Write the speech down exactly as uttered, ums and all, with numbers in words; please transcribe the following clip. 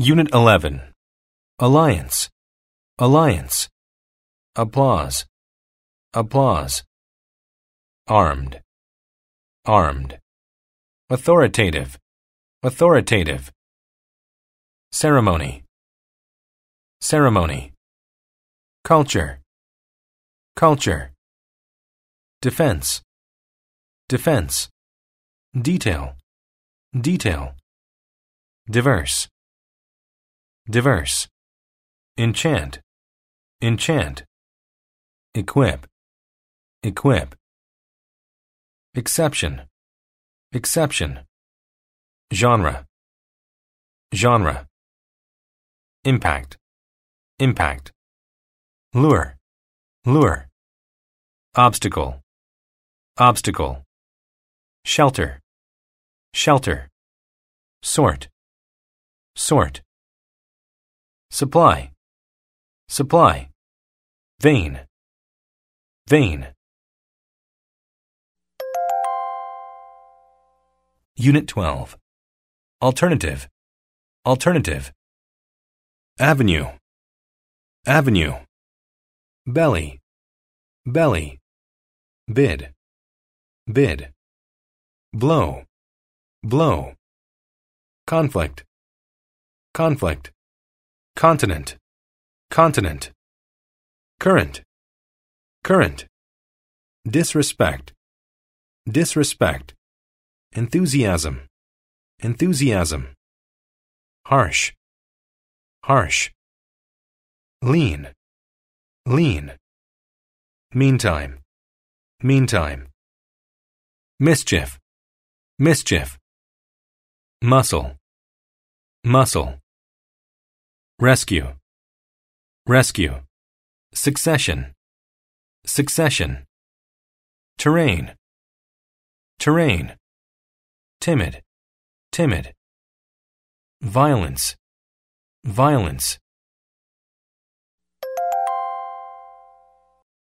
Unit eleven. Alliance, alliance. Applause, applause. Armed, armed. Authoritative, authoritative. Ceremony, ceremony. Culture, culture. Defense, defense. Detail, detail. Diverse, diverse. Enchant, enchant. Equip, equip. Exception, exception. Genre, genre. Impact, impact. Lure, lure. Obstacle, obstacle. Shelter, shelter. Sort, sort. Supply, supply. Vein, vein. Unit twelve. Alternative, alternative. Avenue, avenue. Belly, belly. Bid, bid. Blow, blow. Conflict, conflict. Continent, continent. Current, current. Disrespect, disrespect. Enthusiasm, enthusiasm. Harsh, harsh. Lean, lean. Meantime, meantime. Mischief, mischief. Muscle, muscle. Rescue, rescue. Succession, succession. Terrain, terrain. Timid, timid. Violence, violence.